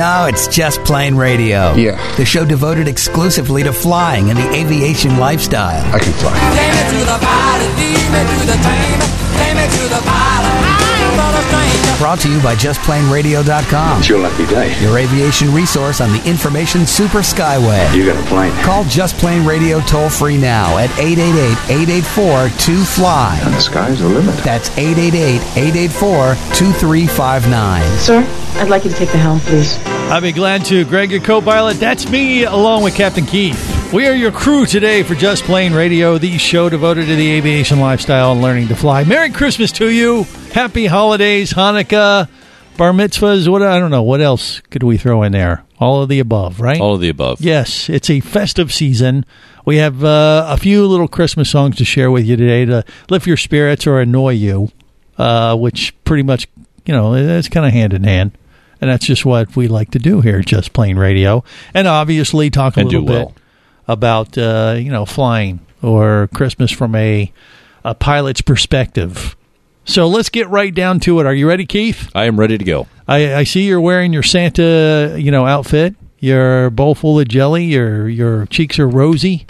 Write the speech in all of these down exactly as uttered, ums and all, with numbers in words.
No, it's Just Plain Radio. Yeah. The show devoted exclusively to flying and the aviation lifestyle. I can fly. Take me to the pilot, lead me to the train. Take me to the pilot, I'm not a stranger. Brought to you by just plain radio dot com. It's your lucky day. Your aviation resource on the information super skyway. You got a plane. Call Just Plain Radio toll free now at eight eight eight, eight eight four, two fly. And the sky's the limit. That's eight eight eight, eight eight four, two three five nine. Sir, I'd like you to take the helm, please. I'd be glad to. Greg, your co-pilot. That's me, along with Captain Keith. We are your crew today for Just Plain Radio, the show devoted to the aviation lifestyle and learning to fly. Merry Christmas to you. Happy holidays, Hanukkah, bar mitzvahs. What I don't know. What else could we throw in there? All of the above, right? All of the above. Yes, it's a festive season. We have uh, a few little Christmas songs to share with you today to lift your spirits or annoy you, uh, which pretty much, you know, it's kind of hand in hand. And that's just what we like to do here at Just Plain Radio. And obviously talk a and little do bit well. about, uh, you know, flying or Christmas from a, a pilot's perspective. So let's get right down to it. Are you ready, Keith? I am ready to go. I, I see you're wearing your Santa, you know, outfit. Your bowl full of jelly. Your your cheeks are rosy.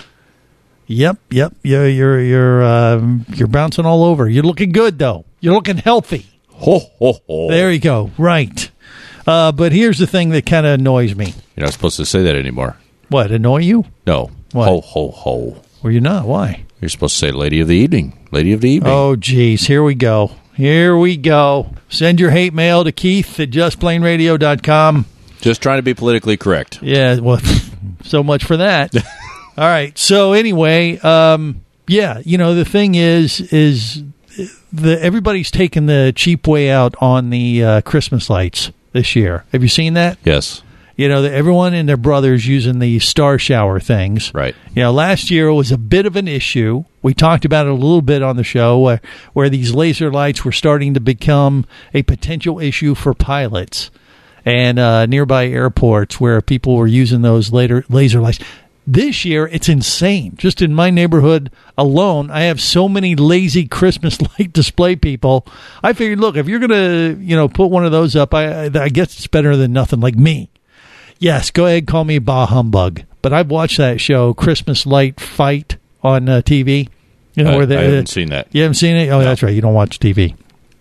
Yep, yep. You're you're you're um, you're bouncing all over. You're looking good though. You're looking healthy. Ho ho ho! There you go. Right. Uh, but here's the thing that kind of annoys me. You're not supposed to say that anymore. What, annoy you? No. What? Ho ho ho! Or you're not? Why? You're supposed to say "Lady of the Evening." Lady of the Evening. Oh, geez. Here we go. Here we go. Send your hate mail to Keith at just plain radio dot com. Just trying to be politically correct. Yeah, well, so much for that. All right. So anyway, um, yeah, you know, the thing is, is the everybody's taking the cheap way out on the uh, Christmas lights this year. Have you seen that? Yes. You know, the, everyone and their brothers using the star shower things. Right. You know, last year was a bit of an issue. We talked about it a little bit on the show where, where these laser lights were starting to become a potential issue for pilots and uh, nearby airports where people were using those later laser lights. This year, it's insane. Just in my neighborhood alone, I have so many lazy Christmas light display people. I figured, look, if you're going to, you know, put one of those up, I, I guess it's better than nothing, like me. Yes, go ahead, call me bah humbug. But I've watched that show, Christmas Light Fight, on uh, T V. You know, I, where they, I haven't uh, seen that. You haven't seen it? Oh, no. That's right. You don't watch T V.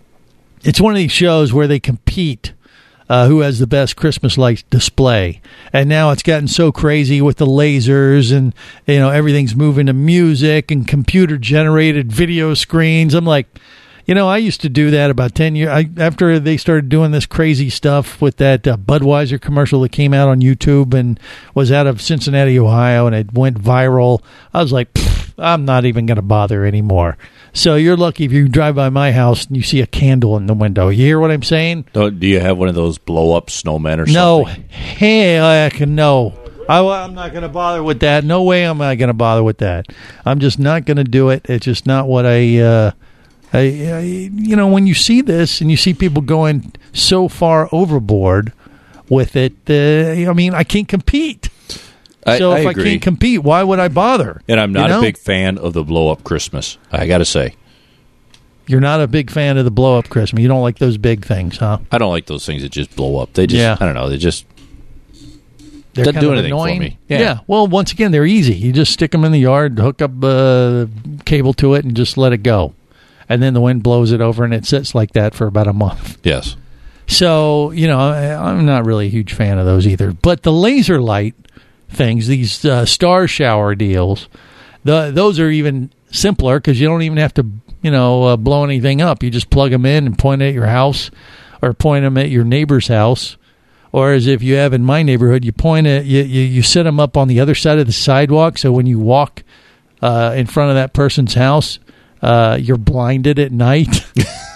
It's one of these shows where they compete uh, who has the best Christmas light display. And now it's gotten so crazy with the lasers and, you know, everything's moving to music and computer-generated video screens. I'm like, you know, I used to do that about ten years. I, after they started doing this crazy stuff with that uh, Budweiser commercial that came out on YouTube and was out of Cincinnati, Ohio, and it went viral, I was like, I'm not even going to bother anymore. So you're lucky if you drive by my house and you see a candle in the window. You hear what I'm saying? Do do you have one of those blow-up snowmen or No. something? Heck no. I, I'm not going to bother with that. No way am I going to bother with that. I'm just not going to do it. It's just not what I, uh, I, I... You know, when you see this and you see people going so far overboard with it, uh, I mean, I can't compete. I, so I if agree. I can't compete, why would I bother? And I'm not you know? a big fan of the blow-up Christmas, I got to say. You're not a big fan of the blow-up Christmas. You don't like those big things, huh? I don't like those things that just blow up. They just, Yeah. I don't know, they just They're doesn't kind do of anything annoying. for me. Yeah. Yeah. Well, once again, they're easy. You just stick them in the yard, hook up a cable to it, and just let it go. And then the wind blows it over, and it sits like that for about a month. Yes. So, you know, I, I'm not really a huge fan of those either. But the laser light things, these uh, star shower deals, the, those are even simpler because you don't even have to, you know, uh, blow anything up. You just plug them in and point at your house or point them at your neighbor's house. Or as if you have in my neighborhood, you point it, you, you, you set them up on the other side of the sidewalk. So when you walk uh, in front of that person's house, uh, you're blinded at night.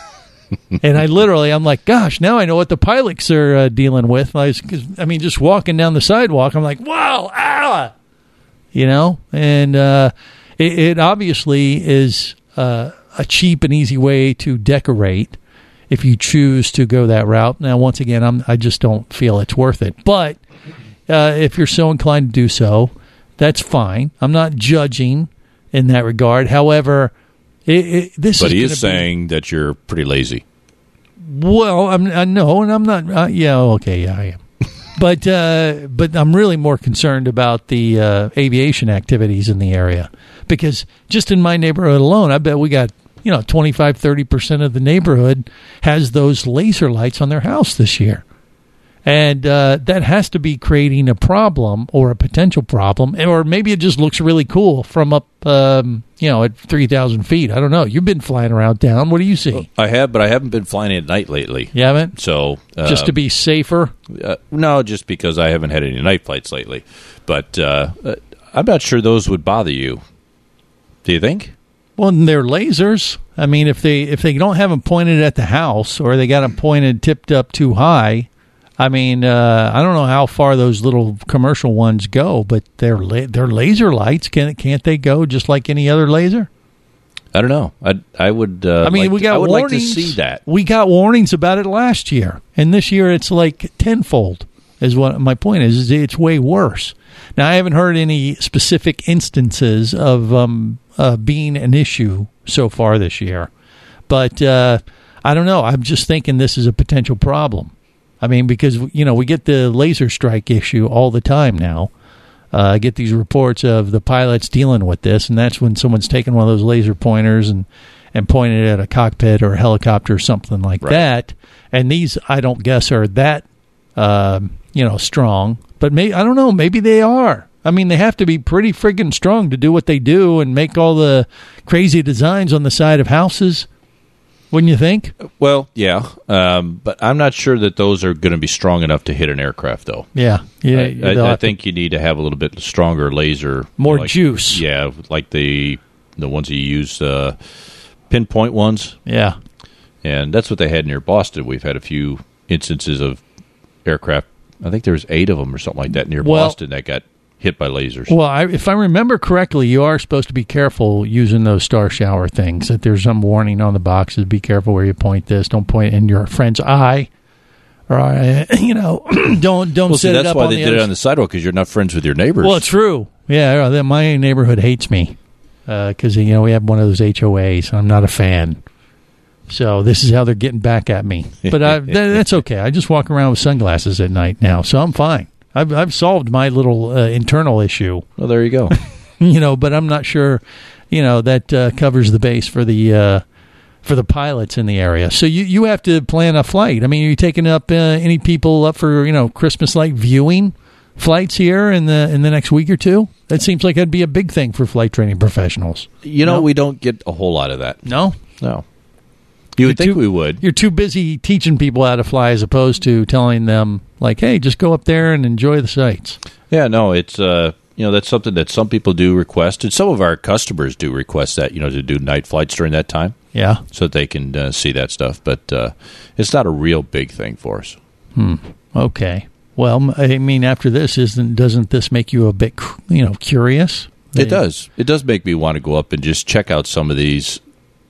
And I literally, I'm like, gosh, now I know what the pilots are uh, dealing with. I, was, I mean, just walking down the sidewalk, I'm like, wow, ah, you know, and uh, it, it obviously is uh, a cheap and easy way to decorate if you choose to go that route. Now, once again, I'm, I just don't feel it's worth it. But uh, if you're so inclined to do so, that's fine. I'm not judging in that regard. However, it, it, this But is he is gonna saying be, that you're pretty lazy. well, I'm I know, and I'm not. Uh, yeah, okay, yeah, I am. But uh, but I'm really more concerned about the uh, aviation activities in the area, because just in my neighborhood alone, I bet we got, you know, twenty-five, thirty percent of the neighborhood has those laser lights on their house this year. And uh, that has to be creating a problem or a potential problem, or maybe it just looks really cool from up, um, you know, at three thousand feet. I don't know. You've been flying around town. What do you see? I have, but I haven't been flying at night lately. You haven't? So uh, Just to be safer? Uh, no, just because I haven't had any night flights lately. But uh, uh, I'm not sure those would bother you. Do you think? Well, they're lasers. I mean, if they if they don't have them pointed at the house, or they got them pointed tipped up too high, I mean, uh, I don't know how far those little commercial ones go, but they're la- they're laser lights. Can can't they go just like any other laser? I don't know. I I would. Uh, I mean, like we to, got I would warnings. like to see that. We got warnings about it last year, and this year it's like tenfold. Is what my point is. Is it's way worse. Now, I haven't heard any specific instances of um, uh, being an issue so far this year, but uh, I don't know. I'm just thinking this is a potential problem. I mean, because, you know, we get the laser strike issue all the time now. Uh, I get these reports of the pilots dealing with this, and that's when someone's taking one of those laser pointers and, and pointing it at a cockpit or a helicopter or something like Right. that. And these, I don't guess, are that, um, you know, strong. But may, I don't know, maybe they are. I mean, they have to be pretty friggin' strong to do what they do and make all the crazy designs on the side of houses. Wouldn't you think? Well, yeah, um, but I'm not sure that those are going to be strong enough to hit an aircraft, though. Yeah, yeah. I, they'll I, I have to- think you need to have a little bit stronger laser, More like- juice. Yeah, like the the ones that you use, uh, pinpoint ones, yeah. and that's what they had near Boston. We've had a few instances of aircraft. I think there was eight of them or something like that near Well- Boston that got hit by lasers. Well, I, if I remember correctly, you are supposed to be careful using those star shower things. That there's some warning on the boxes. Be careful where you point this. Don't point in your friend's eye, or uh, you know, don't don't Well, see, set it that's up why on they the did other it on the sidewalk, because you're not friends with your neighbors. Well, it's true. Yeah, uh, my neighborhood hates me because you know we have one of those H O As. I'm not a fan. So this is how they're getting back at me. But I, that, that's okay. I just walk around with sunglasses at night now, so I'm fine. I've I've solved my little uh, internal issue. Well, there you go. You know, but I'm not sure, you know, that uh, covers the base for the uh, for the pilots in the area. So you, you have to plan a flight. I mean, are you taking up uh, any people up for, you know, Christmas light viewing flights here in the in the next week or two? That seems like that'd be a big thing for flight training professionals. You know, No? we don't get a whole lot of that. No? No. You would You're think too- we would. You're too busy teaching people how to fly as opposed to telling them, like, hey, just go up there and enjoy the sights. Yeah, no, it's uh, you know, that's something that some people do request, and some of our customers do request that, you know, to do night flights during that time, Yeah. so that they can uh, see that stuff. But uh, it's not a real big thing for us. Okay. Well, I mean, after this, isn't doesn't this make you a bit, you know, curious? It does. It does make me want to go up and just check out some of these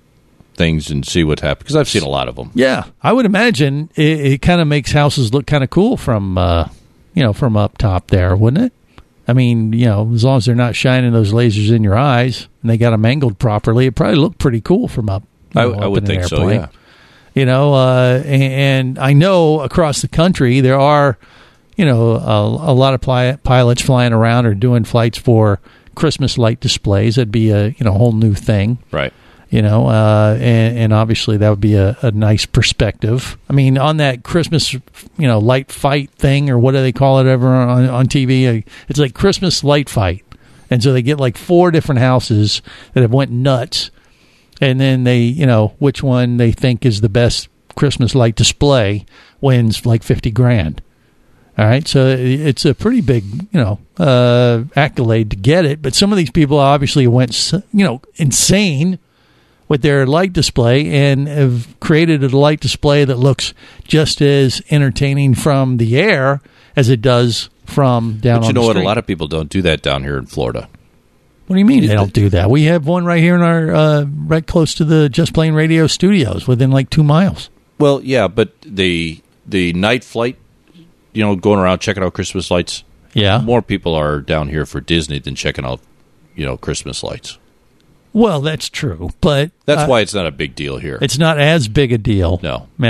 things and see what happens, because I've seen a lot of them. Yeah, I would imagine it, it kind of makes houses look kind of cool from, uh, you know, from up top there, wouldn't it? I mean, you know, as long as they're not shining those lasers in your eyes and they got them angled properly, it probably looked pretty cool from up. you I, know, I up would in an think so, airplane. yeah. You know, uh, and, and I know across the country there are, you know, a, a lot of pli- pilots flying around or doing flights for Christmas light displays. That'd be a, you know, whole new thing. Right. You know, uh, and, and obviously that would be a, a nice perspective. I mean, on that Christmas, you know, light fight thing, or what do they call it ever on, on T V? Uh, It's like Christmas light fight. And so they get like four different houses that have went nuts. And then they, you know, which one they think is the best Christmas light display wins like fifty grand. All right, so it's a pretty big, you know, uh, accolade to get it. But some of these people obviously went, you know, insane with their light display and have created a light display that looks just as entertaining from the air as it does from down But on you know the what? street. A lot of people don't do that down here in Florida. What do you mean they don't do that? We have one right here in our, uh, right close to the Just Plain Radio studios, within like two miles. Well, yeah, but the the night flight, you know, going around checking out Christmas lights, Yeah. more people are down here for Disney than checking out, you know, Christmas lights. Well, that's true, but That's uh, why it's not a big deal here. it's not as big a deal. No. Yeah.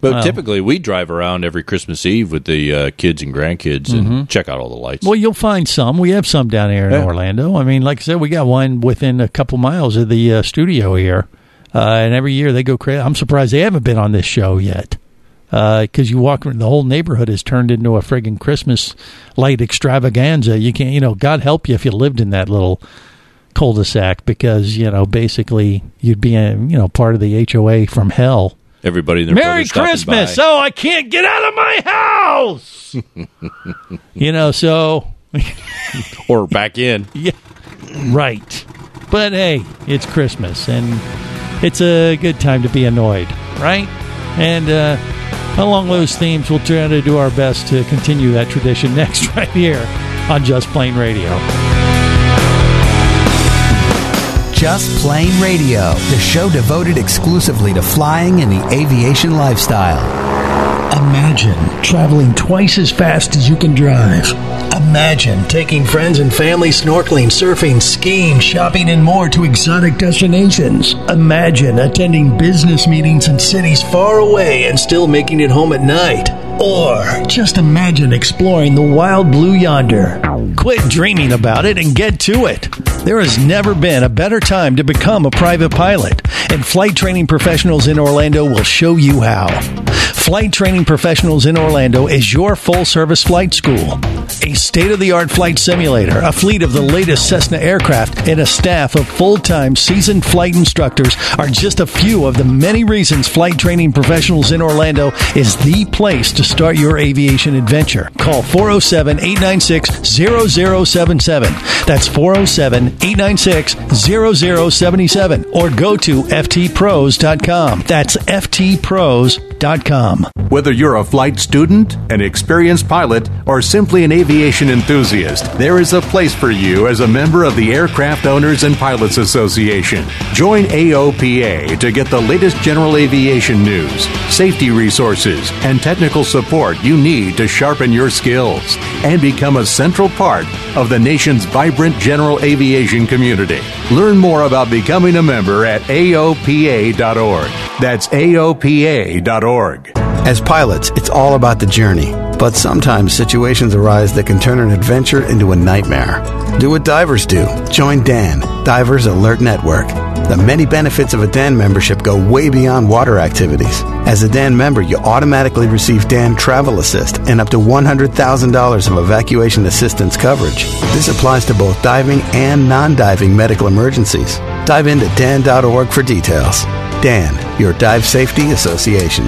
But Well. typically, we drive around every Christmas Eve with the uh, kids and grandkids and Mm-hmm. check out all the lights. Well, you'll find some. We have some down here in Yeah. Orlando. I mean, like I said, we got one within a couple miles of the uh, studio here. Uh, and every year they go crazy. I'm surprised they haven't been on this show yet. Because you walk, the whole neighborhood has turned into a friggin' Christmas light extravaganza. You can't, you know, God help you if you lived in that little cul-de-sac, because, you know, basically you'd be, a, you know, part of the H O A from hell. Everybody and their Merry brother stopping Christmas! by. Oh, I can't get out of my house! You know, so... Or back in. Yeah, right. But hey, it's Christmas, and it's a good time to be annoyed, right? And uh, along those themes, we'll try to do our best to continue that tradition next, right here on Just Plain Radio. Just Plain Radio, the show devoted exclusively to flying and the aviation lifestyle. Imagine traveling twice as fast as you can drive. Imagine taking friends and family snorkeling, surfing, skiing, shopping, and more to exotic destinations. Imagine attending business meetings in cities far away and still making it home at night. Or just imagine exploring the wild blue yonder. Quit dreaming about it and get to it. There has never been a better time to become a private pilot, and Flight Training Professionals in Orlando will show you how. Flight Training Professionals in Orlando is your full-service flight school. A state-of-the-art flight simulator, a fleet of the latest Cessna aircraft, and a staff of full-time seasoned flight instructors are just a few of the many reasons Flight Training Professionals in Orlando is the place to start your aviation adventure. Call four oh seven, eight nine six, zero zero seven seven. That's four oh seven, eight nine six, zero zero seven seven. Or go to F T pros dot com. That's F T pros dot com. Whether you're a flight student, an experienced pilot, or simply an aviation enthusiast, there is a place for you as a member of the Aircraft Owners and Pilots Association. Join A O P A to get the latest general aviation news, safety resources, and technical support you need to sharpen your skills and become a central part of the nation's vibrant general aviation community. Learn more about becoming a member at A O P A dot org. That's A O P A dot org. As pilots, it's all about the journey. But sometimes situations arise that can turn an adventure into a nightmare. Do what divers do. Join D A N, Divers Alert Network. The many benefits of a D A N membership go way beyond water activities. As a D A N member, you automatically receive D A N Travel Assist and up to one hundred thousand dollars of evacuation assistance coverage. This applies to both diving and non-diving medical emergencies. Dive into D A N dot org for details. D A N, your Dive Safety Association.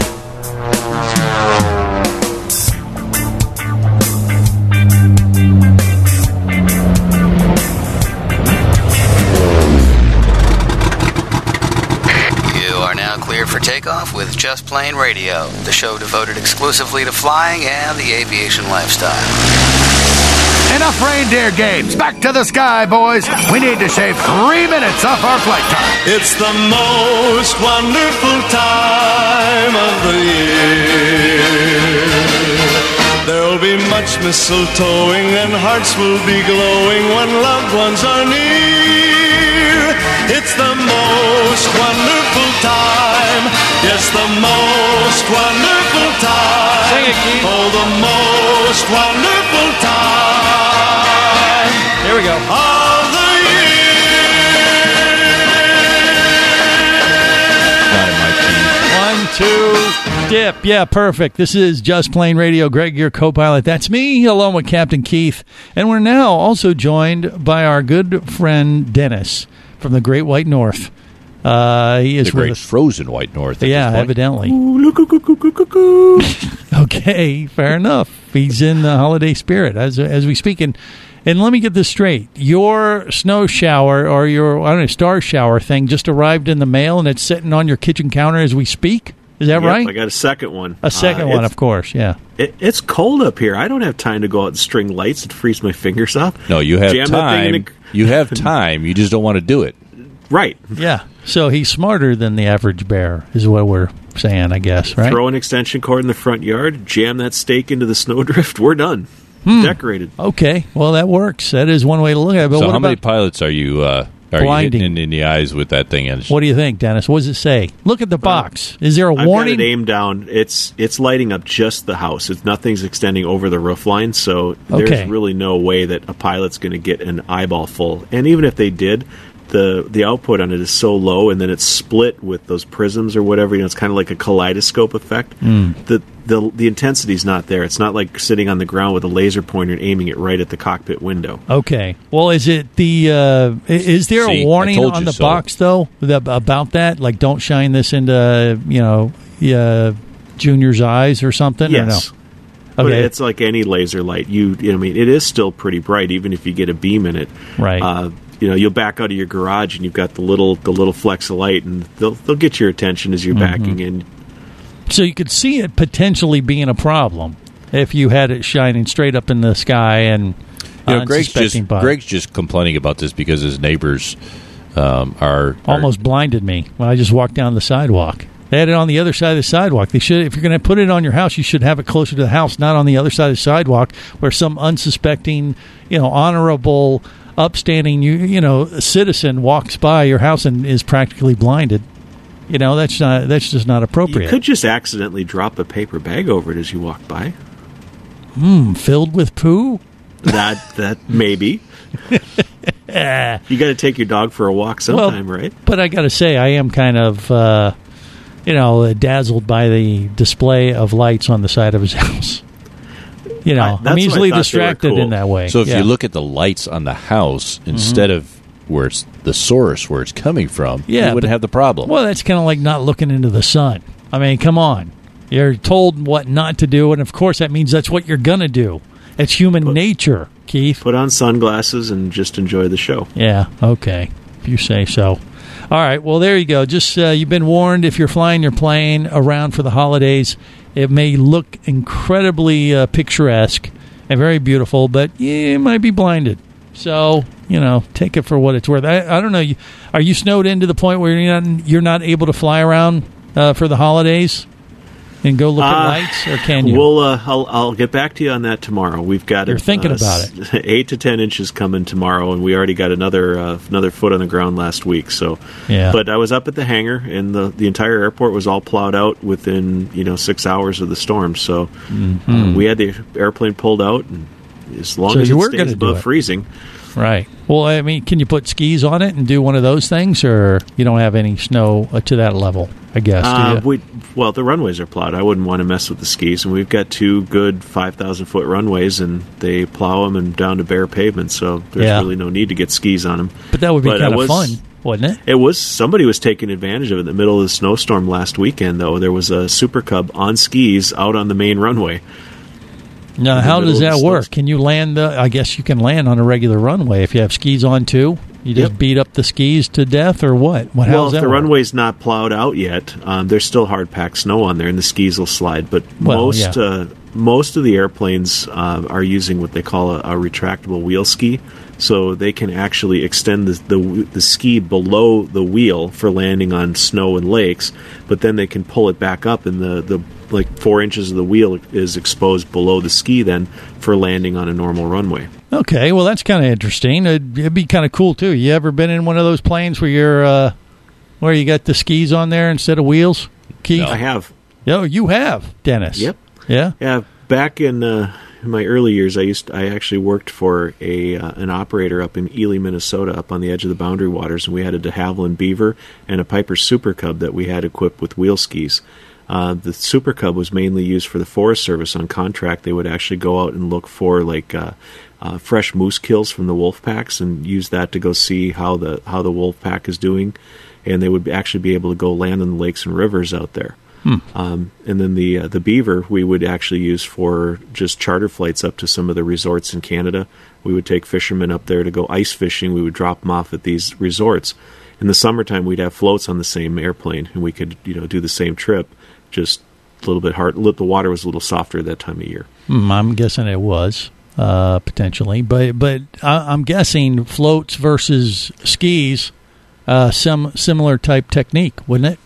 For takeoff with Just Plain Radio, the show devoted exclusively to flying and the aviation lifestyle. Enough reindeer games. Back to the sky, boys. We need to shave three minutes off our flight time. It's the most wonderful time of the year. There'll be much mistletoeing and hearts will be glowing when loved ones are near. It's the most wonderful time. Yes, the most wonderful time. Sing it, Keith. Oh, the most wonderful time. Here we go. Of the One, year. two, dip. Yeah, perfect. This is Just Plain Radio. Greg, your co-pilot. That's me, along with Captain Keith. And we're now also joined by our good friend Dennis from the Great White North. Uh, he is the Great with us. Frozen White North. At Yeah, this point. evidently. Okay, fair enough. He's in the holiday spirit as as we speak. And, and let me get this straight. Your snow shower or your, I don't know, star shower thing just arrived in the mail and it's sitting on your kitchen counter as we speak? Is that yep, right? I got a second one. A second uh, one, of course, yeah. It, it's cold up here. I don't have time to go out and string lights and freeze my fingers off. No, you have Jam that thing in time. You have time. You just don't want to do it. Right. Yeah. So he's smarter than the average bear, is what we're saying, I guess, right? Throw an extension cord in the front yard, jam that stake into the snowdrift. We're done. Hmm. Decorated. Okay. Well, that works. That is one way to look at it. But so what how about, many pilots are you uh, Are blinding. you hitting it in the eyes with that thing? And What do you think, Dennis? What does it say? Look at the box. Is there a I've warning? got it aimed down. It's it's lighting up just the house. It's nothing's extending over the roof line, so there's Okay. really no way that a pilot's going to get an eyeball full. And even if they did, the the output on it is so low, and then it's split with those prisms or whatever. You know, it's kind of like a kaleidoscope effect. Mm. The the the intensity's not there. It's not like sitting on the ground with a laser pointer and aiming it right at the cockpit window. Okay. Well, is it the? Uh, i- is there See, a I warning told on you the so. box though the, about that? Like, don't shine this into you know uh, Junior's eyes or something. Yes. Or no? But Okay. it's like any laser light. You, you know, I mean, it is still pretty bright, even if you get a beam in it. Right. Uh, you know, you'll back out of your garage and you've got the little the little flecks of light, and they'll they'll get your attention as you're Mhm. backing in. So you could see it potentially being a problem if you had it shining straight up in the sky and You know, Greg's unsuspecting just body. Greg's just complaining about this because his neighbors um, are, are Almost blinded me when I just walked down the sidewalk. They had it on the other side of the sidewalk. They should, if you're going to put it on your house, you should have it closer to the house, not on the other side of the sidewalk, where some unsuspecting, you know, honorable, upstanding, you you know, citizen walks by your house and is practically blinded. You know, that's not that's just not You appropriate. could just accidentally drop a paper bag over it as you walk by. Hmm, filled with poo. That that maybe. You got to take your dog for a walk sometime, Well, right? But I got to say, I am kind of, uh, you know, dazzled by the display of lights on the side of his house. You know, I- I'm that's what I easily thought they were distracted cool. in that way. So if Yeah. you look at the lights on the house Mm-hmm. instead of where it's the source where it's coming from, Yeah, you wouldn't but- have the problem. Well, that's kind of like not looking into the sun. I mean, come on. You're told what not to do, and of course that means that's what you're going to do. It's human nature, Keith. Put on sunglasses and just enjoy the show. Yeah, okay. If you say so. All right, well, there you go. Just uh, you've been warned if you're flying your plane around for the holidays, it may look incredibly uh, picturesque and very beautiful, but you might be blinded. So, you know, take it for what it's worth. I, I don't know. You, are you snowed in to the point where you're not, you're not able to fly around uh, for the holidays and go look at Uh, lights, or can you? We'll. Uh, I'll, I'll get back to you on that tomorrow. We've got. You're uh, thinking uh, about s- Eight to ten inches coming tomorrow, and we already got another uh, another foot on the ground last week. So, Yeah. But I was up at the hangar, and the the entire airport was all plowed out within you know six hours of the storm. So Mhm. uh, we had the airplane pulled out, and as long So as you it were stays gonna do above it. freezing. Right. Well, I mean, can you put skis on it and do one of those things, or you don't have any snow uh, to that level, I guess, Uh, do you? we, well, the runways are plowed. I wouldn't want to mess with the skis, and we've got two good five thousand foot runways, and they plow them and down to bare pavement, so there's Yeah. really no need to get skis on them. But that would be But kind I of was- fun, wouldn't it? It was somebody was taking advantage of it in the middle of the snowstorm last weekend. Though there was a Super Cub on skis out on the main runway. Now, in the how middle does of the that snow- work? Can you land? The, I guess you can land on a regular runway if you have skis on too. You just Yep. beat up the skis to death, or what? What? well, How's if that the work? runway's not plowed out yet, um, there's still hard packed snow on there, and the skis will slide. But Well, most yeah. uh, most of the airplanes uh, are using what they call a, a retractable wheel ski, so they can actually extend the, the the ski below the wheel for landing on snow and lakes. But then they can pull it back up, and the the like four inches of the wheel is exposed below the ski then for landing on a normal runway. Okay, well, that's kind of interesting. It'd, it'd be kind of cool too. You ever been in one of those planes where you're uh, where you got the skis on there instead of wheels? Keith, I have. Oh, you have, Dennis. Yep. Yeah. Yeah. Back in, uh, in my early years, I used I actually worked for a uh, an operator up in Ely, Minnesota, up on the edge of the Boundary Waters, and we had a de Havilland Beaver and a Piper Super Cub that we had equipped with wheel skis. Uh, the Super Cub was mainly used for the Forest Service on contract. They would actually go out and look for like uh, uh, fresh moose kills from the wolf packs and use that to go see how the how the wolf pack is doing, and they would actually be able to go land on the lakes and rivers out there. Hmm. Um, and then the uh, the Beaver we would actually use for just charter flights up to some of the resorts in Canada. We would take fishermen up there to go ice fishing. We would drop them off at these resorts. In the summertime, we'd have floats on the same airplane, and we could you know do the same trip, just a little bit hard. The water was a little softer that time of year. Hmm, I'm guessing it was uh, potentially, but but I, I'm guessing floats versus skis, uh, some similar type technique, wouldn't it?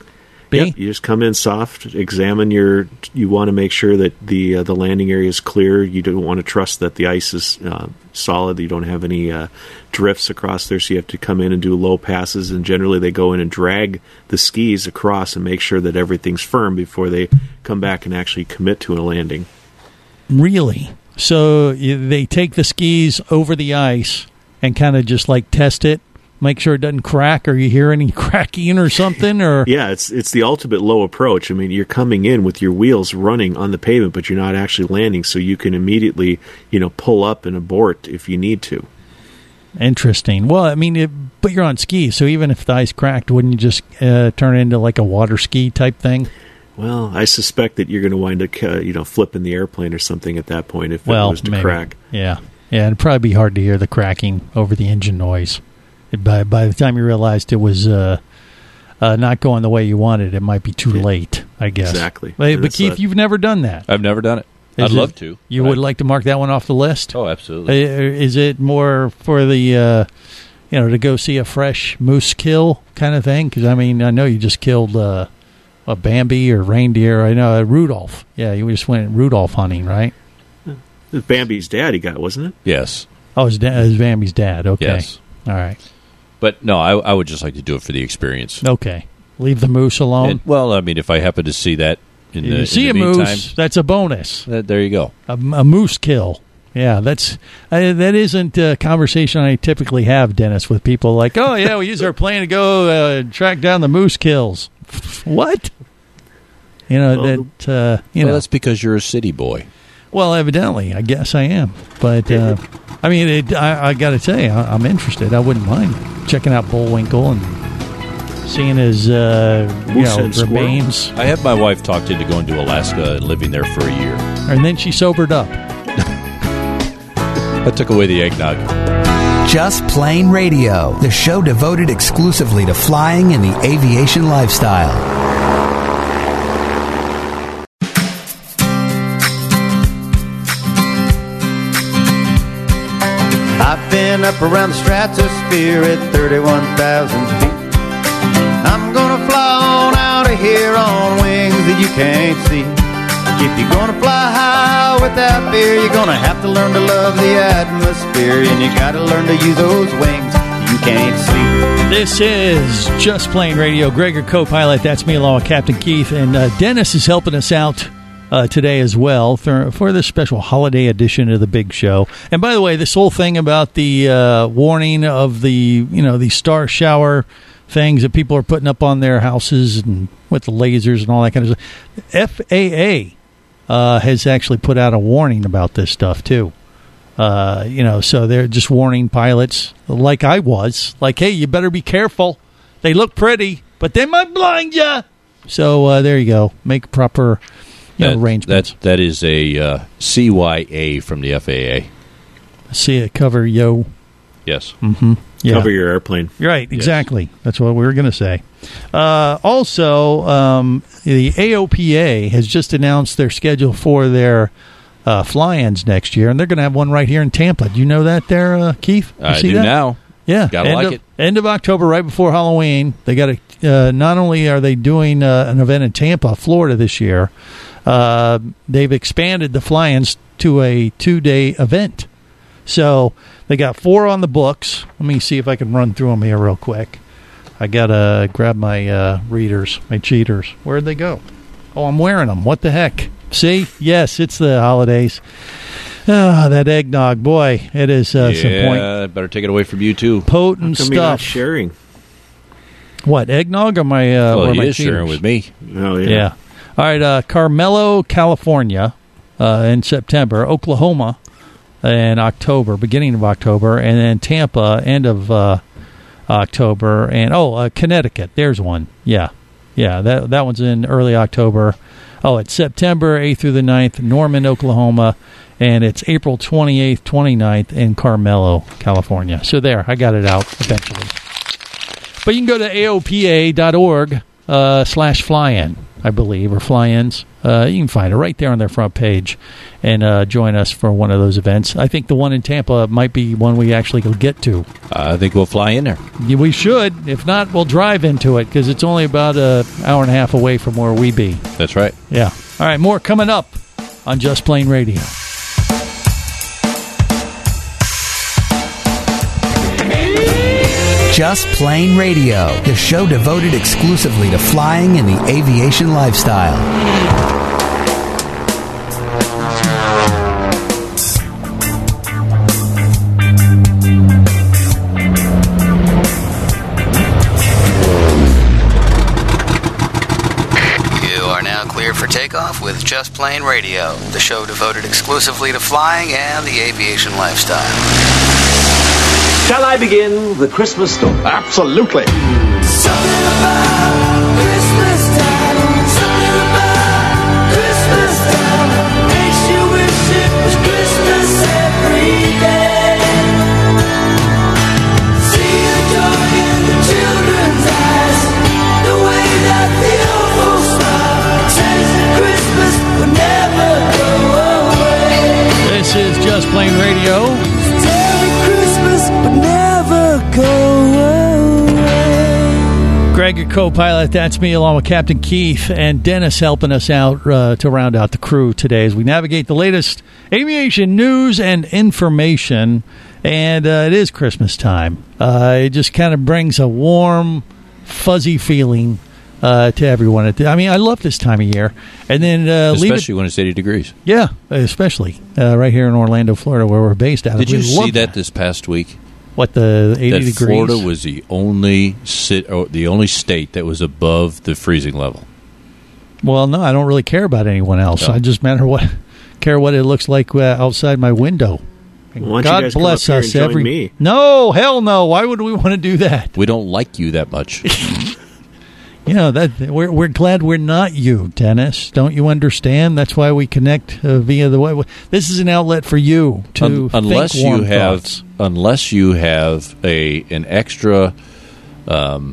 B? Yep, you just come in soft, examine your. You want to make sure that the uh, the landing area is clear. You don't want to trust that the ice is uh, solid. You don't have any uh, drifts across there, so you have to come in and do low passes. And generally, they go in and drag the skis across and make sure that everything's firm before they come back and actually commit to a landing. Really? So you, they take the skis over the ice and kind of just like test it, make sure it doesn't crack, or you hear any cracking or something, or yeah, it's it's the ultimate low approach. I mean, you're coming in with your wheels running on the pavement, but you're not actually landing, so you can immediately, you know, pull up and abort if you need to. Interesting. Well, I mean, it, but you're on skis, so even if the ice cracked, wouldn't you just uh, turn it into like a water ski type thing? Well, I suspect that you're going to wind up, uh, you know, flipping the airplane or something at that point if well, it was to maybe. crack. Yeah, yeah, it'd probably be hard to hear the cracking over the engine noise. By by the time you realized it was uh, uh, not going the way you wanted, it might be too yeah. late, I guess. Exactly. But, but Keith, a, you've never done that. I've never done it. Is I'd it, love to. You would I, like to mark that one off the list? Oh, absolutely. Uh, is it more for the, uh, you know, to go see a fresh moose kill kind of thing? Because, I mean, I know you just killed uh, a Bambi or reindeer. I know uh, Rudolph. Yeah, you just went Rudolph hunting, right? It was Bambi's dad he got, wasn't it? Yes. Oh, his, da- his Bambi's dad. Okay. Yes. All right. But no, I, I would just like to do it for the experience. Okay. Leave the moose alone. And, well, I mean, if I happen to see that in you the, see in the a meantime, moose, that's a bonus. Uh, there you go. A, a moose kill. Yeah, that's uh, that isn't a conversation I typically have, Dennis, with people like, oh, yeah, we use our plane to go uh, track down the moose kills. What? You know, well, that, uh, you well, know. that's because you're a city boy. Well, evidently, I guess I am. But, uh, I mean, it, I, I got to tell you, I, I'm interested. I wouldn't mind checking out Bullwinkle and seeing his, uh, you know, remains. I had my wife talked into going to Alaska and living there for a year. And then she sobered up. I took away the eggnog. Just Plain Radio, the show devoted exclusively to flying and the aviation lifestyle. I've been up around the stratosphere at thirty-one thousand feet. I'm gonna fly on out of here on wings that you can't see. If you're gonna fly high without fear, you're gonna have to learn to love the atmosphere, and you gotta learn to use those wings you can't see. This is Just Plain Radio. Gregor, co-pilot. That's me along with Captain Keith, and uh, Dennis is helping us out Uh, today as well for, for this special holiday edition of the Big Show. And by the way, this whole thing about the uh, warning of the, you know, the star shower things that people are putting up on their houses and with the lasers and all that kind of stuff. F A A uh, has actually put out a warning about this stuff too. Uh, you know, so they're just warning pilots like I was, like, hey, you better be careful. They look pretty, but they might blind you. So uh, there you go. Make proper You know, that, arrangements. That, that is a uh, C Y A from the F A A. See it cover, yo. Yes. Mm-hmm. Yeah. Cover your airplane. Right, yes. Exactly. That's what we were going to say. Uh, also, um, the A O P A has just announced their schedule for their uh, fly-ins next year, and they're going to have one right here in Tampa. Do you know that there, uh, Keith? You I see do that? now. Yeah. Gotta end like of, it. End of October, right before Halloween. They got a. Uh, not only are they doing uh, an event in Tampa, Florida this year, uh, they've expanded the fly-ins to a two-day event. So they got four on the books. Let me see if I can run through them here real quick. I got to grab my uh, readers, my cheaters. Where'd they go? Oh, I'm wearing them. What the heck? See? Yes, it's the holidays. Ah, that eggnog. Boy, it is uh, yeah, some point. Yeah, better take it away from you, too. Potent How come stuff. You're not sharing? What, eggnog or my uh, well, or he my is cheaters? sharing with me. Oh, yeah. Yeah. All right, uh, Carmelo, California uh, in September, Oklahoma in October, beginning of October, and then Tampa, end of uh, October, and, oh, uh, Connecticut, there's one. Yeah, yeah, that that one's in early October. Oh, it's September eighth through the ninth, Norman, Oklahoma, and it's April twenty-eighth, twenty-ninth in Carmelo, California. So there, I got it out eventually. But you can go to A O P A dot org uh, slash fly-in. I believe, or fly-ins. Uh, you can find it right there on their front page and uh, join us for one of those events. I think the one in Tampa might be one we actually will get to. I think we'll fly in there. Yeah, we should. If not, we'll drive into it because it's only about an hour and a half away from where we be. That's right. Yeah. All right, more coming up on Just Plain Radio. Just Plain Radio, the show devoted exclusively to flying and the aviation lifestyle. You are now cleared for takeoff with Just Plain Radio, the show devoted exclusively to flying and the aviation lifestyle. Shall I begin the Christmas story? Absolutely. Something about Christmas time. Something about Christmas time makes you wish it was Christmas every day. See the joy in the children's eyes, the way that the old folks smile, says that Christmas will never go away. This is Just Plain Radio. But never go away. Greg, your co-pilot, that's me, along with Captain Keith and Dennis helping us out uh, to round out the crew today as we navigate the latest aviation news and information. And uh, it is Christmas time. Uh, it just kind of brings a warm, fuzzy feeling uh, to everyone. I mean, I love this time of year. And then uh, especially leave it, when it's eighty degrees. Yeah, especially uh, right here in Orlando, Florida, where we're based out of. Did you we see that, that this past week? What, the eighty that degrees? Florida was the only sit, or the only state that was above the freezing level. Well, no, I don't really care about anyone else. No. I just matter what care what it looks like uh, outside my window. Why don't God you guys bless come up here us. and join Every me? No, hell no. Why would we want to do that? We don't like you that much. You know that we're we're glad we're not you, Dennis. Don't you understand? That's why we connect uh, via the web. This is an outlet for you to Un- think unless you warm have thoughts. unless you have a an extra um,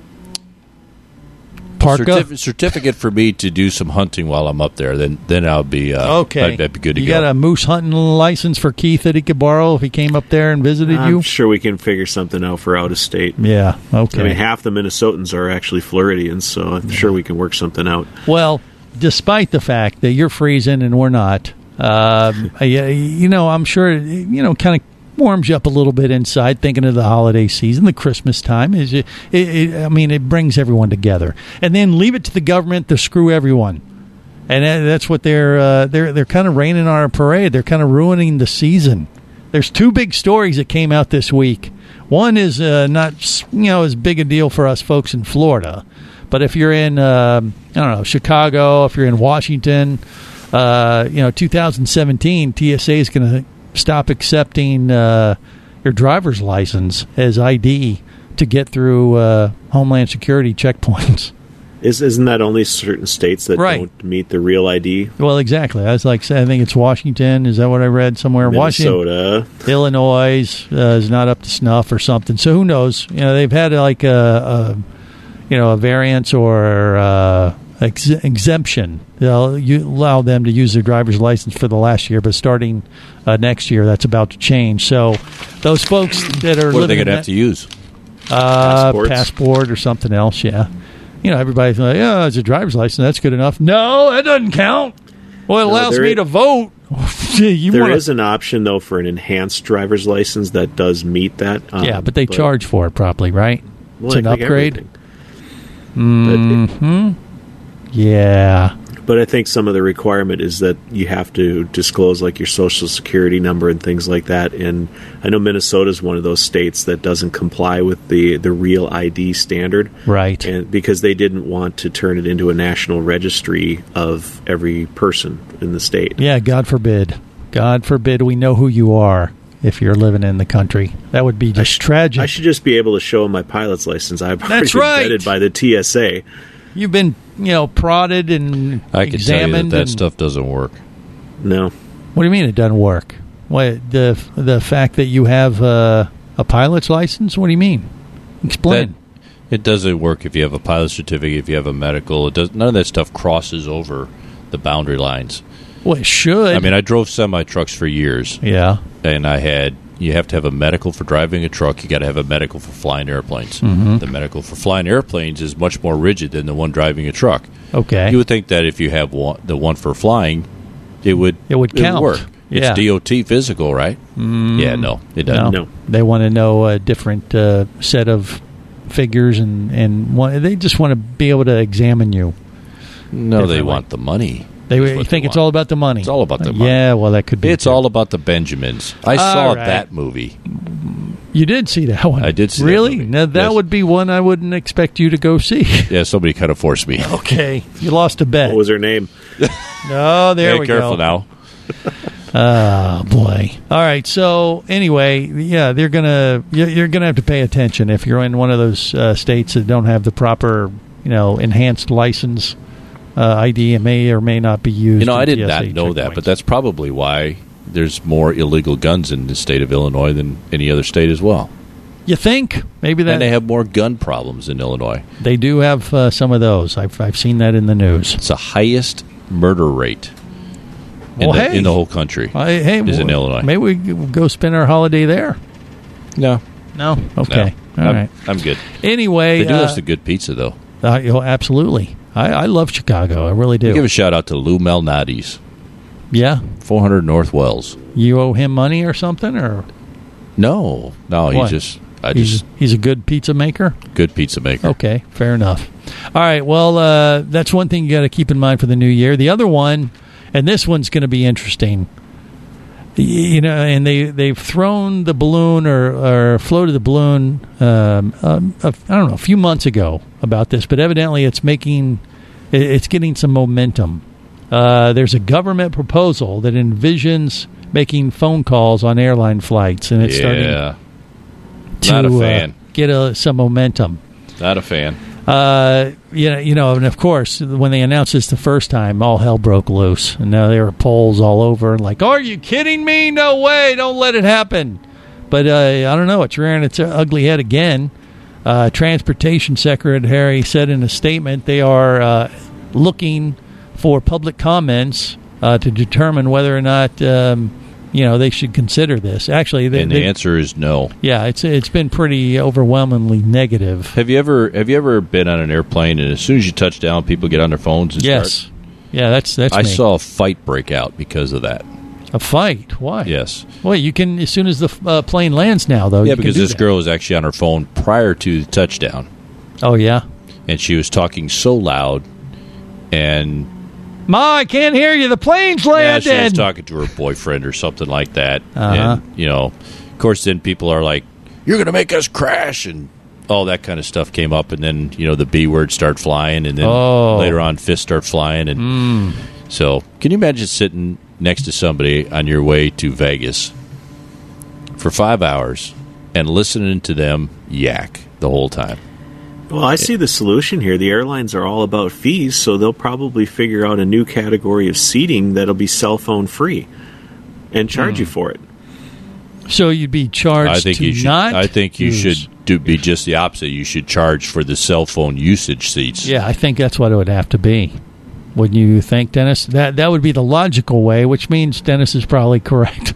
Parka? certif- certificate for me to do some hunting while I'm up there, then then I'll be uh, Okay, I'd, I'd be good to you go. got a moose hunting license for Keith that he could borrow if he came up there and visited I'm you? sure we can figure something out for out of state. Yeah, okay. I mean, half the Minnesotans are actually Floridians, so I'm sure we can work something out. Well, despite the fact that you're freezing and we're not, um, I- you know, I'm sure, you know, kind of warms you up a little bit inside thinking of the holiday season, the Christmas time. Is it, it, it, I mean, it brings everyone together. And then leave it to the government to screw everyone. And that- that's what they're, uh, they're, they're kind of raining on our parade. They're kind of ruining the season. There's two big stories that came out this week. One is uh, not, you know, as big a deal for us folks in Florida. But if you're in, uh, I don't know, Chicago, if you're in Washington, uh, you know, two thousand seventeen, T S A is going to stop accepting uh, your driver's license as I D to get through uh, Homeland Security checkpoints. Is, isn't that only certain states that Right. don't meet the real I D? Well, exactly. I was like, I think it's Washington. Is that what I read somewhere? Minnesota. Washington, Illinois uh, is not up to snuff or something. So who knows? You know, they've had like a, a you know, a variance or uh, ex- exemption. They'll you allow them to use their driver's license for the last year, but starting uh, next year, that's about to change. So those folks that are What are living they in going to have that- to use? uh, Passports? passport or something else, yeah. You know, everybody's like, yeah, it's a driver's license. That's good enough. No, that doesn't count. Well, it No, allows there me is- to vote. you There wanna, is an option, though, for an enhanced driver's license that does meet that. um, yeah, but they charge for it probably, right? Well, it's I an think upgrade. everything. Hmm. Yeah. But I think some of the requirement is that you have to disclose like your social security number and things like that. And I know Minnesota is one of those states that doesn't comply with the, the real I D standard. Right. And because they didn't want to turn it into a national registry of every person in the state. Yeah. God forbid. God forbid we know who you are if you're living in the country. That would be just sh- tragic. I should just be able to show them my pilot's license. I've already That's been right. vetted by the T S A. You've been, you know, prodded and I can tell you that examined. that and- stuff doesn't work. No. What do you mean it doesn't work? What the the fact that you have uh, a pilot's license? What do you mean? Explain. That- It doesn't work if you have a pilot certificate, if you have a medical. It does, none of that stuff crosses over the boundary lines. Well, it should. I mean, I drove semi-trucks for years. Yeah. And I had, you have to have a medical for driving a truck. You got to have a medical for flying airplanes. Mhm. The medical for flying airplanes is much more rigid than the one driving a truck. Okay. You would think that if you have one, the one for flying, it would It would count. work. It's Yeah. D O T physical, right? Mm, Yeah, no, it doesn't. No. They want to know a different uh, set of figures, and, and want, they just want to be able to examine you. No, they differently. want the money. They That's you what think they it's want. all about the money. It's all about the Uh, money. Yeah, well, that could be. It's all about the Benjamins. I All saw right. that movie. You did see that one. I did see that really? movie. Now, that Yes. would be one I wouldn't expect you to go see. Yeah, somebody kind of forced me. Okay, you lost a bet. What was her name? Oh, there Hey, we careful go. now. Oh boy! All right. So anyway, yeah, they're gonna you're you're gonna have to pay attention if you're in one of those uh, states that don't have the proper, you know, enhanced license. Uh, I D may or may not be used. You know, in I did T S A not know that, checkpoints. but that's probably why there's more illegal guns in the state of Illinois than any other state as well. You think maybe that And they have more gun problems in Illinois. they do have uh, some of those. I've I've seen that in the news. It's the highest murder rate in, Well, the, hey. in the whole country. Uh, hey, is in well, Illinois. Maybe we could go spend our holiday there. No, No. Okay. No. All I'm, right. I'm good. Anyway, They do uh, have some good pizza, though. uh, you know, absolutely. I, I love Chicago. I really do. Give a shout out to Lou Malnati's, Yeah. four hundred North Wells. You owe him money or something, or No, no, he What? just, I he's just, he's a good pizza maker. good pizza maker. Okay, fair enough. All right, well, uh, that's one thing you got to keep in mind for the new year. The other one, and this one's going to be interesting. Y- You know, and they they've thrown the balloon or, or floated the balloon. Um, um, a, I don't know, a few months ago about this, but evidently it's making it- it's getting some momentum. Uh, there's a government proposal that envisions making phone calls on airline flights, and it's starting Yeah, to not a fan. Uh, get a, some momentum. Not a fan. Uh, you know, you know, and of course, when they announced this the first time, all hell broke loose, and now there were polls all over, like, "Are you kidding me? No way! Don't let it happen." But uh, I don't know; it's rearing its ugly head again. Uh, Transportation Secretary said in a statement they are uh, looking for public comments uh, to determine whether or not um, you know they should consider this. Actually, they, And the they- answer is no. yeah, it's it's been pretty overwhelmingly negative. Have you ever have you ever been on an airplane and as soon as you touch down, people get on their phones and Yes. start? Yeah, that's that's I me. saw a fight break out because of that. A fight? Why? Yes. Well, you can as soon as the uh, plane lands now, though. Yeah, you can because do this that. girl was actually on her phone prior to the touchdown, Oh yeah. and she was talking so loud, and Ma, I can't hear you. The plane's yeah, landed. she was talking to her boyfriend or something like that. Uh-huh. And you know, of course, then people are like, "You're going to make us crash," and all that kind of stuff came up, and then you know the B words start flying, and then Oh. later on fists start flying, and Mm. so can you imagine sitting next to somebody on your way to Vegas for five hours and listening to them yak the whole time? Well, I see the solution here. The airlines are all about fees, so they'll probably figure out a new category of seating that'll be cell phone free and charge Hmm. you for it. So you'd be charged I think to you should. not. I think you use- should do be just the opposite. You should charge for the cell phone usage seats. Yeah, I think that's what it would have to be. Wouldn't you think, Dennis? That that would be the logical way, which means Dennis is probably correct.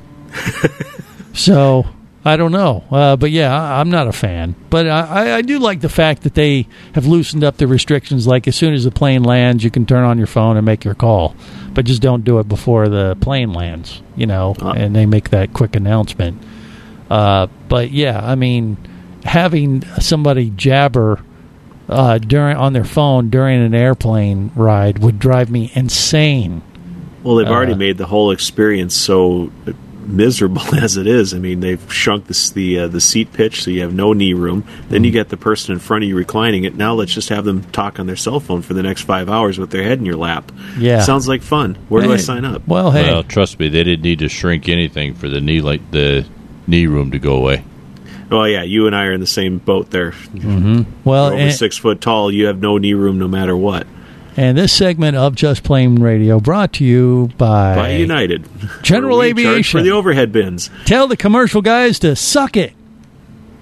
So I don't know, uh, but yeah, I, I'm not a fan. But I, I, I do like the fact that they have loosened up the restrictions. Like as soon as the plane lands, you can turn on your phone and make your call, but just don't do it before the plane lands. You know, Uh. and they make that quick announcement. Uh, but yeah, I mean, having somebody jabber uh, during on their phone during an airplane ride would drive me insane. Well, they've already Uh, made the whole experience so miserable as it is. I mean, they've shrunk this, the uh, the seat pitch, so you have no knee room. Then you get the person in front of you reclining it. Now let's just have them talk on their cell phone for the next five hours with their head in your lap. Yeah. Sounds like fun. Where do I Hey, sign up? Well, hey, Well, trust me, they didn't need to shrink anything for the knee like the knee room to go away. Oh yeah, you and I are in the same boat there. hmm well, You're over and, six foot tall. You have no knee room no matter what. and this segment of Just Plain Radio brought to you by, By United, General Where we charge Aviation. for the overhead bins. Tell the commercial guys to suck it.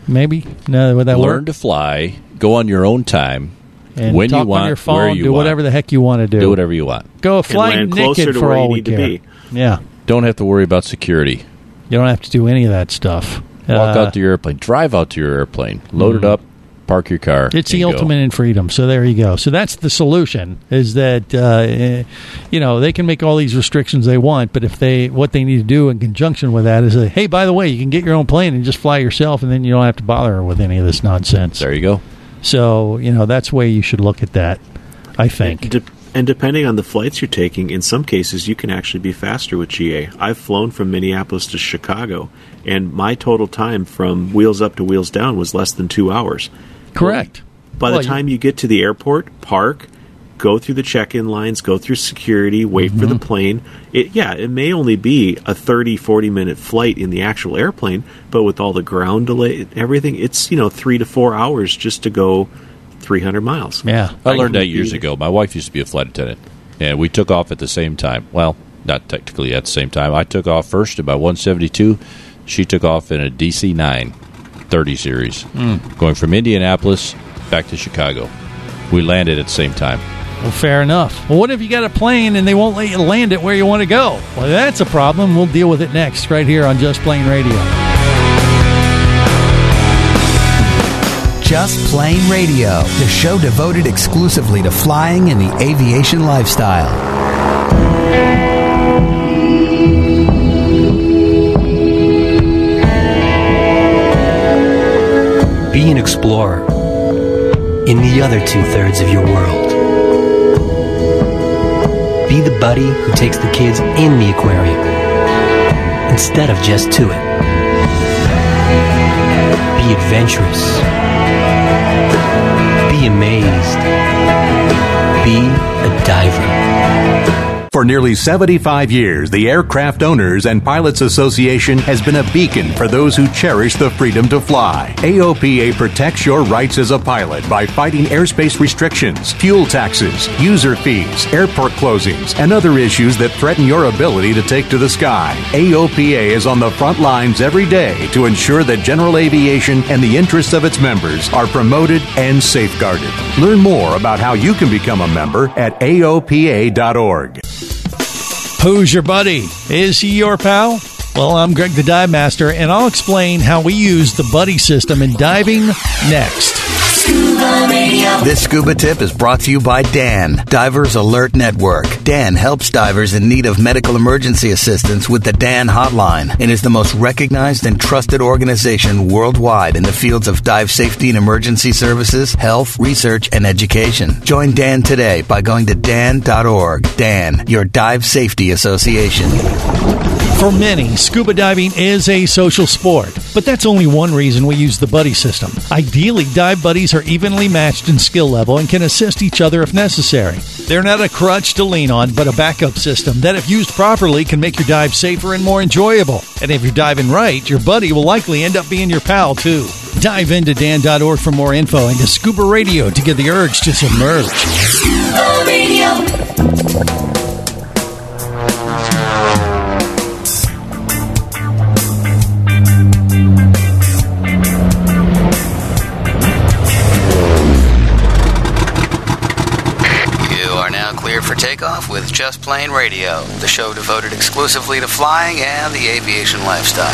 maybe. No, would that Learn work? to fly. Go on your own time. And when talk you want, on your phone, where you do want. whatever the heck you want to do. Do whatever you want. Go fly And land closer naked to for where you all we need to care. be. Yeah. Don't have to worry about security. You don't have to do any of that stuff. Walk Uh, out to your airplane. Drive out to your airplane. Load Mhm. it up. Park your car. It's the and go. ultimate in freedom. So there you go. So that's the solution. Is that uh, eh, you know they can make all these restrictions they want, but if they what they need to do in conjunction with that is say, hey, by the way, you can get your own plane and just fly yourself, and then you don't have to bother with any of this nonsense. There you go. So you know that's the way you should look at that. I think. And, de- and depending on the flights you're taking, in some cases you can actually be faster with G A. I've flown from Minneapolis to Chicago, and my total time from wheels up to wheels down was less than two hours. Correct. By Well, the time you get to the airport, park, go through the check-in lines, go through security, wait for the plane. It, yeah, it may only be a thirty, forty-minute flight in the actual airplane, but with all the ground delay, everything, it's, you know, three to four hours just to go three hundred miles. Yeah. I learned that years ago. My wife used to be a flight attendant, and we took off at the same time. Well, not technically at the same time. I took off first in my one seventy-two. She took off in a D C nine thirty series, Mm. going from Indianapolis back to Chicago. We landed at the same time. Well, fair enough. Well, what if you got a plane and they won't let you land it where you want to go? Well, that's a problem. We'll deal with it next, right here on Just Plain Radio. Just Plain Radio, the show devoted exclusively to flying and the aviation lifestyle. Be an explorer in the other two-thirds of your world. Be the buddy who takes the kids in the aquarium instead of just to it. Be adventurous. Be amazed. Be a diver. For nearly seventy-five years, the Aircraft Owners and Pilots Association has been a beacon for those who cherish the freedom to fly. A O P A protects your rights as a pilot by fighting airspace restrictions, fuel taxes, user fees, airport closings, and other issues that threaten your ability to take to the sky. A O P A is on the front lines every day to ensure that general aviation and the interests of its members are promoted and safeguarded. Learn more about how you can become a member at A O P A dot org. Who's your buddy? Is he your pal? Well, I'm Greg the Dive Master, and I'll explain how we use the buddy system in diving next. Scuba Radio. This scuba tip is brought to you by Dan, Divers Alert Network. Dan helps divers in need of medical emergency assistance with the Dan Hotline and is the most recognized and trusted organization worldwide in the fields of dive safety and emergency services, health, research, and education. Join Dan today by going to dan dot org. Dan, your dive safety association. For many, scuba diving is a social sport, but that's only one reason we use the buddy system. Ideally, dive buddies are evenly matched in skill level and can assist each other if necessary. They're not a crutch to lean on, but a backup system that, if used properly, can make your dive safer and more enjoyable. And if you're diving right, your buddy will likely end up being your pal, too. Dive into dan dot org for more info and to Scuba Radio to get the urge to submerge. Scuba Radio. Cleared for takeoff with Just Plain Radio, the show devoted exclusively to flying and the aviation lifestyle.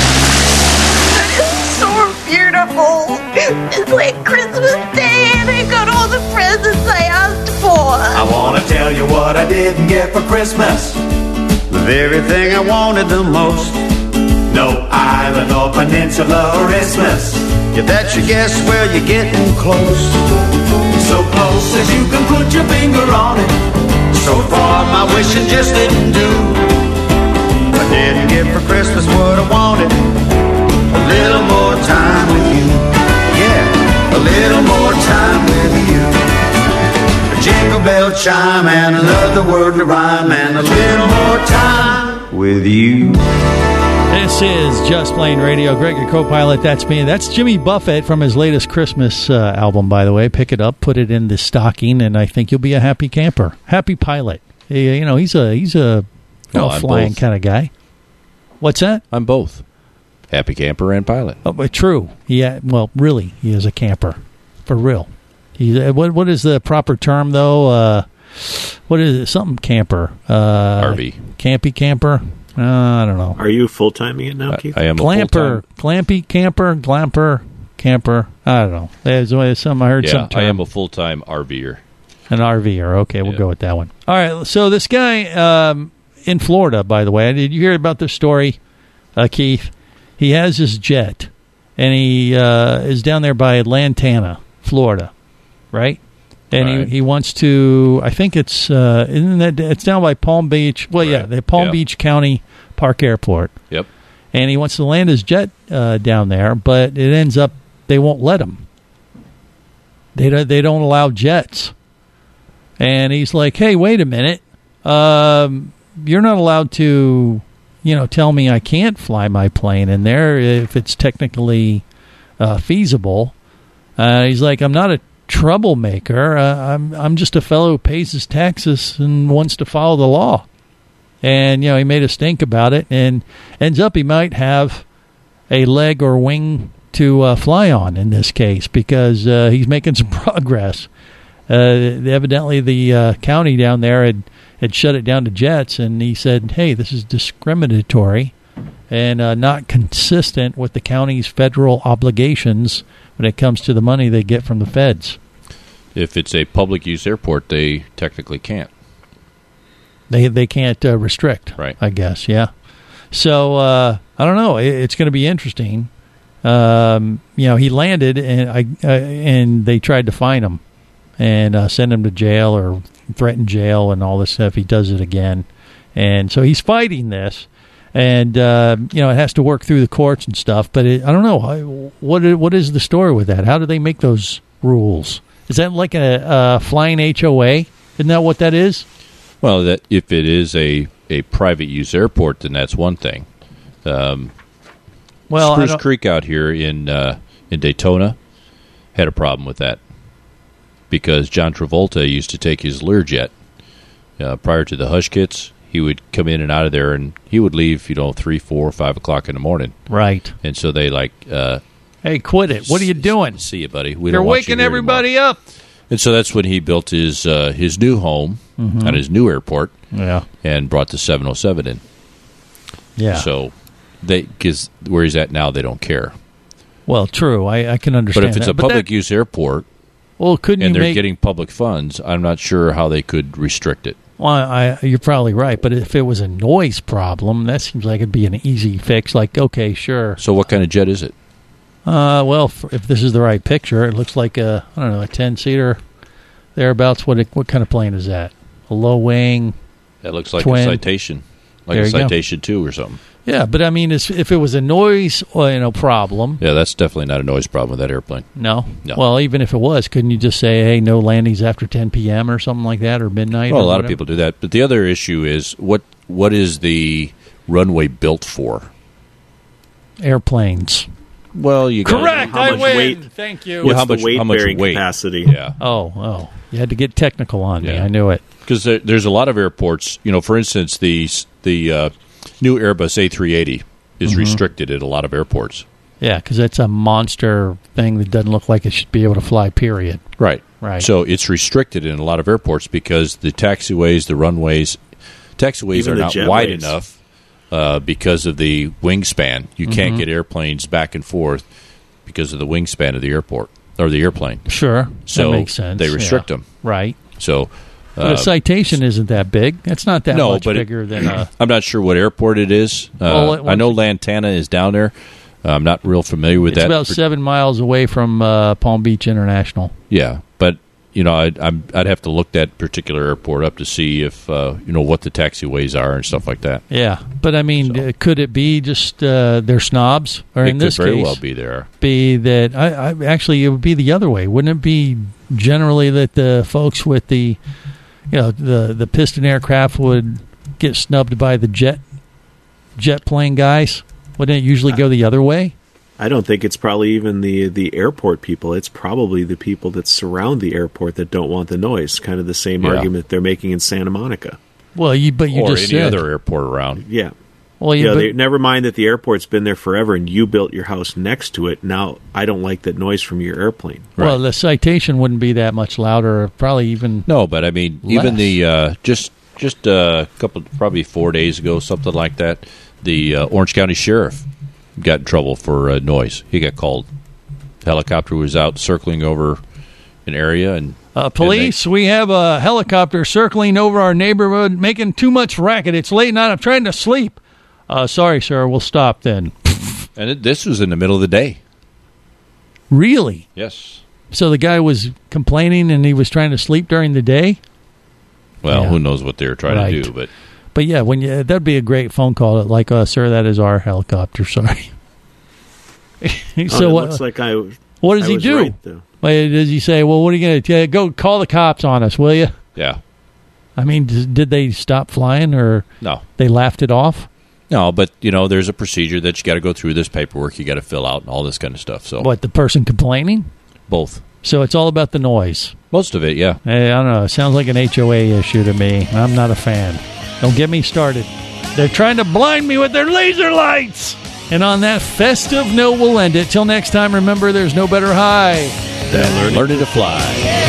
It's so beautiful. It's like Christmas Day and I got all the presents I asked for. I want to tell you what I didn't get for Christmas. The very thing I wanted the most. No island or peninsula or isthmus. If that's your guess, well, you're getting close. So close as you can put your finger on it. So far my wishing just didn't do. I didn't get for Christmas what I wanted. A little more time with you. Yeah, a little more time with you. A jingle bell chime and another word to rhyme and a little more time with you. This is Just Plain Radio. Greg, your co-pilot, that's me. That's Jimmy Buffett from his latest Christmas uh, album, by the way. Pick it up, put it in the stocking, and I think you'll be a happy camper. Happy pilot. He, you know, he's a he's a you No, know, I'm flying both. kind of guy. What's that? I'm both. Happy camper and pilot. Oh, but true. Yeah. Well, really, he is a camper, for real. He. What What is the proper term though? Uh, what is it? Something camper. Uh, R V. Campy camper. Uh, I don't know. Are you full timing it now, Keith? I am a Glamper, glampy camper, glamper camper. I don't know. There's, there's some I heard. Yeah, some term. I am a full-time RVer. An RVer. Okay, we'll Yeah. go with that one. All right. So this guy um, in Florida, by the way, did you hear about this story, uh, Keith? He has his jet, and he uh, is down there by Lantana, Florida, right? And Right. he, he wants to. I think it's uh, isn't that it's down by Palm Beach. Well, yeah, the Palm Yeah. Beach County Park Airport. Yep. And he wants to land his jet uh, down there, but it ends up they won't let him. They don't, they don't allow jets. And he's like, "Hey, wait a minute. Um, you're not allowed to, you know, tell me I can't fly my plane in there if it's technically uh, feasible." Uh, he's like, "I'm not a troublemaker. Uh, I'm I'm just a fellow who pays his taxes and wants to follow the law." And, you know, he made a stink about it, and ends up he might have a leg or wing to uh, fly on in this case because uh, he's making some progress. Uh, evidently, the uh, county down there had, had shut it down to jets, and he said, hey, this is discriminatory and uh, not consistent with the county's federal obligations when it comes to the money they get from the feds. If it's a public use airport, they technically can't. They they can't uh, restrict, right? I guess, yeah. So uh, I don't know. It, it's going to be interesting. Um, you know, he landed, and I uh, and they tried to fine him and uh, send him to jail or threaten jail and all this stuff. If he does it again, and so he's fighting this, and uh, you know, it has to work through the courts and stuff. But it, I don't know what what is the story with that? How do they make those rules? Is that like a, a flying H O A? Isn't that what that is? Well, that if it is a, a private use airport, then that's one thing. Um, well, Spruce Creek out here in uh, in Daytona had a problem with that because John Travolta used to take his Learjet uh, prior to the hush kits. He would come in and out of there, and he would leave, you know, three, four, five o'clock in the morning. Right. And so they like, uh, hey, quit it! What are you doing? See you, buddy. We You're don't want waking you here everybody anymore. up. And so that's when he built his uh, his new home Mhm. at his new airport. Yeah. And brought the seven oh seven in. Yeah. So they because where he's at now, they don't care. Well, true. I, I can understand. But if it's that. a But public that- use airport, well, couldn't and you they're make? getting public funds, I'm not sure how they could restrict it. Well, I, you're probably right. But if it was a noise problem, that seems like it'd be an easy fix. Like, okay, sure. So what kind of jet is it? Uh, well, f if this is the right picture, it looks like a I don't know a ten seater, thereabouts. What it, what kind of plane is that? A low wing. That looks like twin. a Citation, like There a you go. Citation two or something. Yeah, but I mean, it's, if it was a noise, uh, you know, problem. Yeah, that's definitely not a noise problem with that airplane. No? No. Well, even if it was, couldn't you just say, hey, no landings after ten p.m. or something like that, or midnight? Well, or a lot of whatever? people do that. But the other issue is what what is the runway built for? Airplanes. Well, you got Correct. How I much win. weight- Thank you. Yeah, What's how the much- weight how much bearing weight? capacity? Yeah. Oh, oh. You had to get technical on me. Yeah. I knew it. Because there, there's a lot of airports, you know, for instance, the the uh, new Airbus A three eighty is Mhm. restricted at a lot of airports. Yeah, because that's a monster thing that doesn't look like it should be able to fly, period. Right. Right. So it's restricted in a lot of airports because the taxiways, the runways, taxiways Even are the not wide jetways. enough uh, because of the wingspan. You can't Mhm. get airplanes back and forth because of the wingspan of the airport or the airplane. Sure. So that makes sense. they restrict yeah. them. Right. So But uh, a Citation isn't that big. It's not that no, much but it- bigger than a... I'm not sure what airport it is. Uh, Well, it- I know Lantana is down there. Uh, I'm not real familiar with It's that. about seven miles away from uh, Palm Beach International. Yeah, but you know, I'd, I'm, I'd have to look that particular airport up to see if uh, you know what the taxiways are and stuff like that. Yeah, but I mean, uh, could it be just uh, they're snobs, or It in could this very case, well be there. Be that I, I actually it would be the other way, wouldn't it be? Generally, that the folks with the, you know, the the piston aircraft would get snubbed by the jet jet plane guys. Wouldn't it usually go the other way? I don't think it's probably even the the airport people. It's probably the people that surround the airport that don't want the noise. Kind of the same Yeah. argument they're making in Santa Monica. Well, you but you or just any said other airport around. Yeah. Well, you yeah, know, but- they, never mind that the airport's been there forever and you built your house next to it. Now, I don't like that noise from your airplane. Well, the citation wouldn't be that much louder, or probably even No, but I mean, even less. the uh, just just a couple, probably four days ago, something like that. The uh, Orange County Sheriff got in trouble for uh, noise. He got called. Helicopter was out circling over an area, and Uh, police, we have a helicopter circling over our neighborhood, making too much racket. It's late night. I'm trying to sleep. Uh, sorry, sir. We'll stop then. and it, this was in the middle of the day. Really? Yes. So the guy was complaining, and he was trying to sleep during the day. Well, Yeah. who knows what they were trying Right. to do, but But yeah, when you, that'd be a great phone call. Like, uh, sir, that is our helicopter. Sorry. so oh, it what? looks like I. What does I he was do? right, though. Wait, does he say, "Well, what are you going to go call the cops on us? Will you?" yeah, I mean, d- did they stop flying, or no, they laughed it off? no. But you know, there's a procedure that you got to go through. This paperwork you got to fill out, and all this kind of stuff. So What, the person complaining? both, So it's all about the noise. most of it, yeah. Hey, I don't know. It sounds like an H O A issue to me. I'm not a fan. Don't get me started. They're trying to blind me with their laser lights. And on that festive note, we'll end it. Till next time, remember, there's no better high than learning, learning to fly.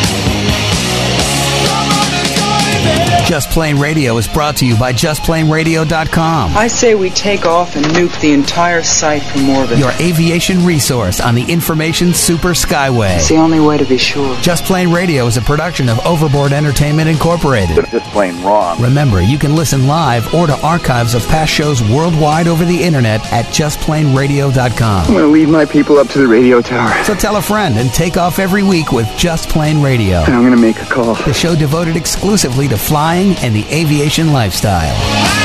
Just Plain Radio is brought to you by just plain radio dot com. I say we take off and nuke the entire site from orbit. Your aviation resource on the Information Super Skyway. It's the only way to be sure. Just Plain Radio is a production of Overboard Entertainment Incorporated. Just plain wrong. Remember, you can listen live or to archives of past shows worldwide over the internet at just plain radio dot com. I'm going to leave my people up to the radio tower. So tell a friend and take off every week with Just Plain Radio. And I'm going to make a call. The show devoted exclusively to flying and the aviation lifestyle.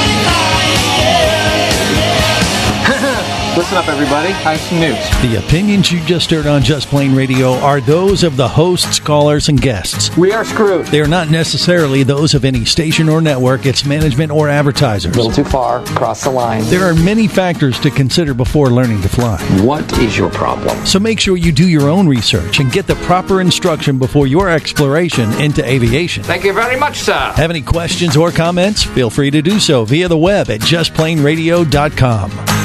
Listen up, everybody. I have some news. The opinions you just heard on Just Plain Radio are those of the hosts, callers, and guests. We are screwed. They are not necessarily those of any station or network, its management, or advertisers. A little too far. Cross the line. There are many factors to consider before learning to fly. What is your problem? So make sure you do your own research and get the proper instruction before your exploration into aviation. Thank you very much, sir. Have any questions or comments? Feel free to do so via the web at just plain radio dot com.